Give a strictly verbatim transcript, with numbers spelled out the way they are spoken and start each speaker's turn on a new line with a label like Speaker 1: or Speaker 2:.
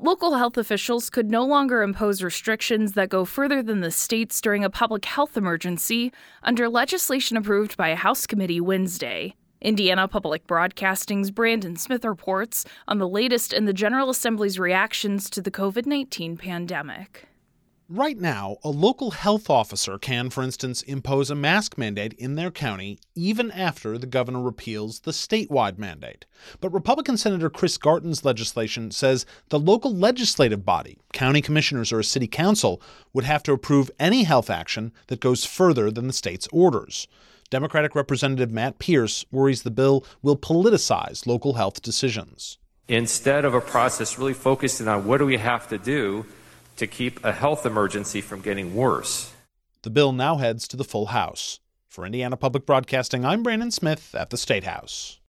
Speaker 1: Local health officials could no longer impose restrictions that go further than the states during a public health emergency under legislation approved by a House committee Wednesday. Indiana Public Broadcasting's Brandon Smith reports on the latest in the General Assembly's reactions to the covid nineteen pandemic.
Speaker 2: Right now, a local health officer can, for instance, impose a mask mandate in their county even after the governor repeals the statewide mandate. But Republican Senator Chris Garton's legislation says the local legislative body, county commissioners or a city council, would have to approve any health action that goes further than the state's orders. Democratic Representative Matt Pierce worries the bill will politicize local health decisions.
Speaker 3: Instead of a process really focusing on what do we have to do to keep a health emergency from getting worse.
Speaker 2: The bill now heads to the full House. For Indiana Public Broadcasting, I'm Brandon Smith at the State House.